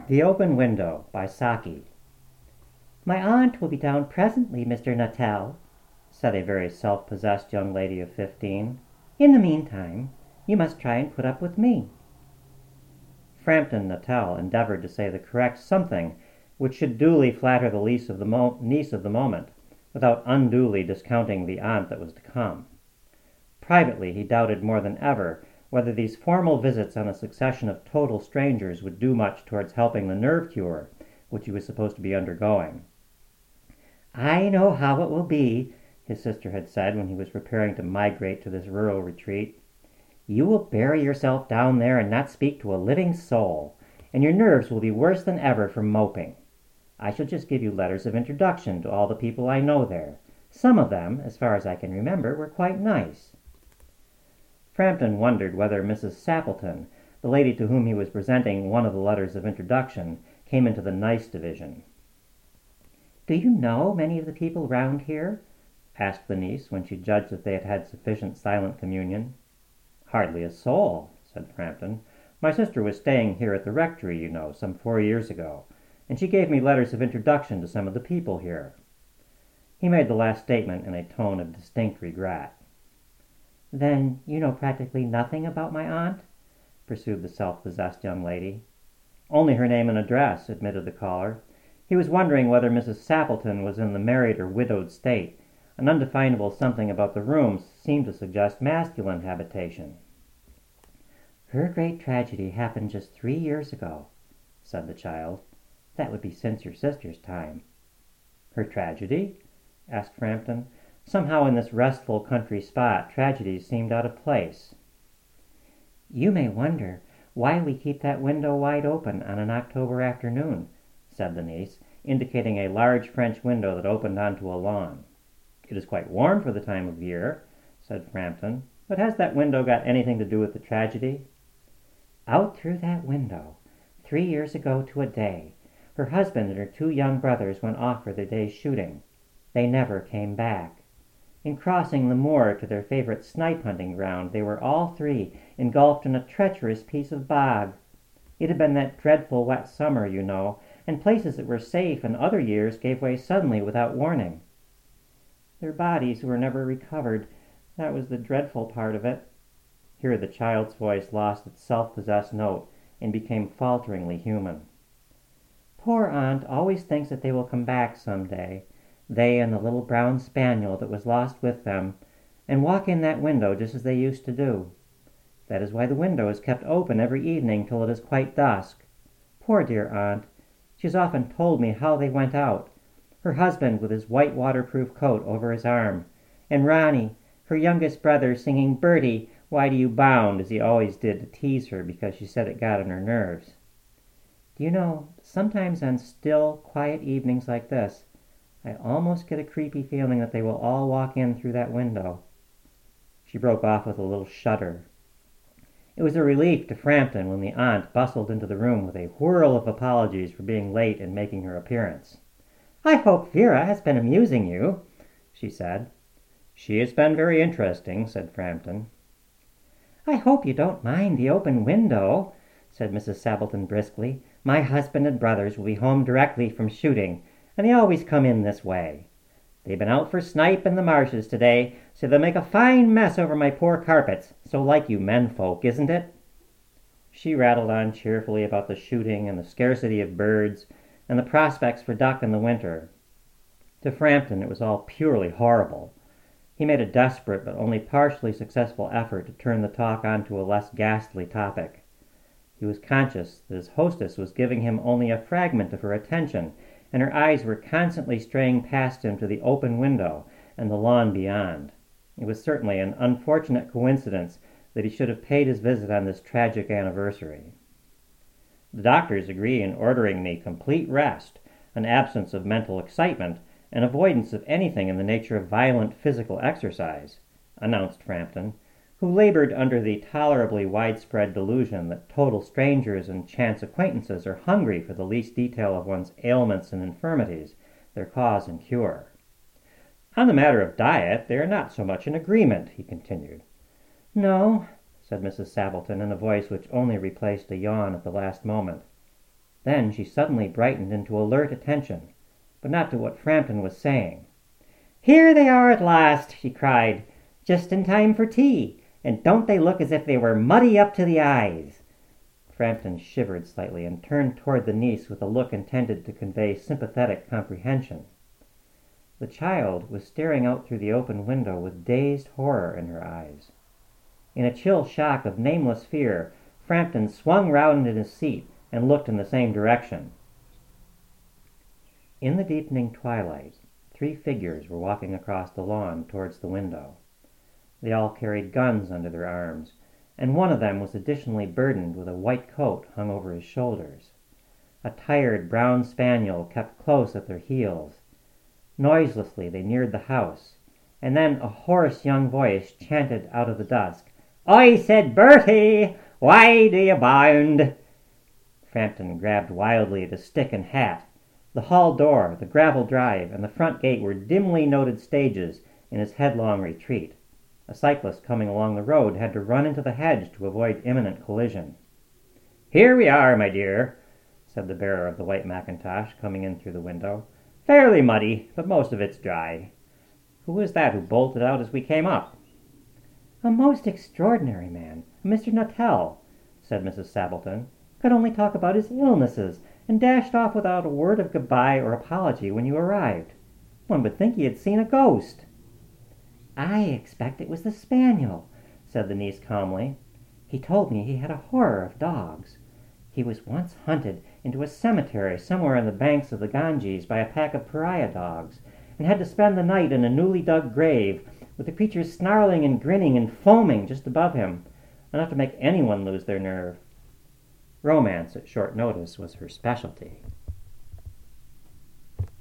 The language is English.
The Open Window by Saki. "My aunt will be down presently, Mr. Nuttall," said a very self-possessed young lady of 15. "In the meantime, you must try and put up with me." Frampton Nuttall endeavored to say the correct something which should duly flatter the niece of the moment, without unduly discounting the aunt that was to come. Privately he doubted more than ever whether these formal visits on a succession of total strangers would do much towards helping the nerve cure which he was supposed to be undergoing. "I know how it will be," his sister had said when he was preparing to migrate to this rural retreat. "You will bury yourself down there and not speak to a living soul, and your nerves will be worse than ever from moping. I shall just give you letters of introduction to all the people I know there. Some of them, as far as I can remember, were quite nice." Frampton wondered whether Mrs. Sappleton, the lady to whom he was presenting one of the letters of introduction, came into the nice division. "Do you know many of the people round here?" asked the niece, when she judged that they had had sufficient silent communion. "Hardly a soul," said Frampton. "My sister was staying here at the rectory, you know, some 4 years ago, and she gave me letters of introduction to some of the people here." He made the last statement in a tone of distinct regret. "Then you know practically nothing about my aunt?" pursued the self-possessed young lady. "Only her name and address," admitted the caller. He was wondering whether Mrs. Sappleton was in the married or widowed state. An undefinable something about the rooms seemed to suggest masculine habitation. "Her great tragedy happened just 3 years ago," said the child. "That would be since your sister's time." "Her tragedy?" asked Frampton. Somehow in this restful country spot tragedies seemed out of place. "You may wonder why we keep that window wide open on an October afternoon," said the niece, indicating a large French window that opened onto a lawn. "It is quite warm for the time of year," said Frampton. "But has that window got anything to do with the tragedy?" "Out through that window, 3 years ago to a day, her husband and her 2 young brothers went off for their day's shooting. They never came back. In crossing the moor to their favorite snipe hunting ground, they were all 3 engulfed in a treacherous piece of bog. It had been that dreadful wet summer, you know, and places that were safe in other years gave way suddenly without warning. Their bodies were never recovered. That was the dreadful part of it." Here the child's voice lost its self-possessed note and became falteringly human. "Poor aunt always thinks that they will come back some day, they and the little brown spaniel that was lost with them, and walk in that window just as they used to do. That is why the window is kept open every evening till it is quite dusk. Poor dear aunt! She has often told me how they went out, her husband with his white waterproof coat over his arm, and Ronnie, her youngest brother, singing 'Bertie, why do you bound?' as he always did to tease her because she said it got on her nerves. Do you know, sometimes on still, quiet evenings like this, I almost get a creepy feeling that they will all walk in through that window." She broke off with a little shudder. It was a relief to Frampton when the aunt bustled into the room with a whirl of apologies for being late in making her appearance. "I hope Vera has been amusing you," she said. "She has been very interesting," said Frampton. "I hope you don't mind the open window," said Mrs. Sappleton briskly. "My husband and brothers will be home directly from shooting, and they always come in this way. They've been out for snipe in the marshes today, so they'll make a fine mess over my poor carpets. So like you men folk, isn't it?" She rattled on cheerfully about the shooting and the scarcity of birds and the prospects for duck in the winter. To Frampton it was all purely horrible. He made a desperate but only partially successful effort to turn the talk on to a less ghastly topic. He was conscious that his hostess was giving him only a fragment of her attention, and her eyes were constantly straying past him to the open window and the lawn beyond. It was certainly an unfortunate coincidence that he should have paid his visit on this tragic anniversary. "The doctors agree in ordering me complete rest, an absence of mental excitement, and avoidance of anything in the nature of violent physical exercise," announced Frampton, who labored under the tolerably widespread delusion that total strangers and chance acquaintances are hungry for the least detail of one's ailments and infirmities, their cause and cure. "On the matter of diet they are not so much in agreement," he continued. "No," said Mrs. Sappleton in a voice which only replaced a yawn at the last moment. Then she suddenly brightened into alert attention, but not to what Framton was saying. "Here they are at last," she cried, "just in time for tea, and don't they look as if they were muddy up to the eyes?" Framton shivered slightly and turned toward the niece with a look intended to convey sympathetic comprehension. The child was staring out through the open window with dazed horror in her eyes. In a chill shock of nameless fear, Framton swung round in his seat and looked in the same direction. In the deepening twilight, 3 figures were walking across the lawn towards the window. They all carried guns under their arms, and one of them was additionally burdened with a white coat hung over his shoulders. A tired brown spaniel kept close at their heels. Noiselessly they neared the house, and then a hoarse young voice chanted out of the dusk, "I said, Bertie, why do you bound?" Framton grabbed wildly at his stick and hat. The hall door, the gravel drive, and the front gate were dimly noted stages in his headlong retreat. A cyclist coming along the road had to run into the hedge to avoid imminent collision. "Here we are, my dear," said the bearer of the white mackintosh, coming in through the window. "Fairly muddy, but most of it's dry. Who was that who bolted out as we came up?" "A most extraordinary man, Mr. Nuttall," said Mrs. Sappleton. "Could only talk about his illnesses, and dashed off without a word of good-bye or apology when you arrived. One would think he had seen a ghost." "I expect it was the spaniel," said the niece calmly. "He told me he had a horror of dogs. He was once hunted into a cemetery somewhere on the banks of the Ganges by a pack of pariah dogs, and had to spend the night in a newly dug grave, with the creatures snarling and grinning and foaming just above him, enough to make anyone lose their nerve. Romance at short notice was her specialty.